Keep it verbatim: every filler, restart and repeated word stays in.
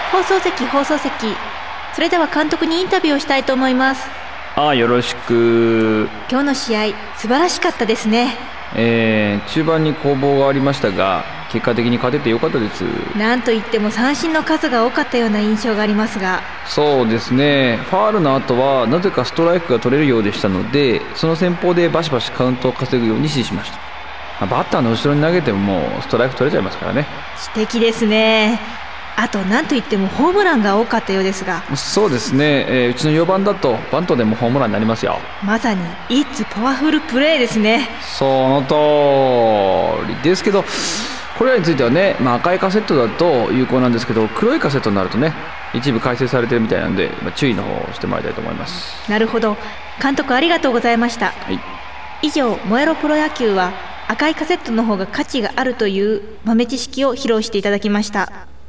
放送席放送席、それでは監督にインタビューをしたいと思います。 ああ、よろしく。 今日の試合素晴らしかったですね。 えー、中盤に攻防がありましたが、結果的に勝ててよかったです。 なんといっても三振の数が多かったような印象がありますが。 そうですね、ファールの後はなぜかストライクが取れるようでしたので、その戦法でバシバシカウントを稼ぐように指示しました。まあ、バッターの後ろに投げてももうストライク取れちゃいますからね。 素敵ですね。あとなんといってもホームランが多かったようですが。 そうですね、えー、うちのよばんだとバントでもホームランになりますよ。 まさにイッツパワフルプレーですね。 その通りですけど、これらについてはね、まあ、赤いカセットだと有効なんですけど、黒いカセットになるとね、一部改正されてるみたいなので、まあ、注意の方をしてもらいたいと思います。 なるほど、監督ありがとうございました。 はい、 以上、燃えろプロ野球は赤いカセットの方が価値があるという豆知識を披露していただきました。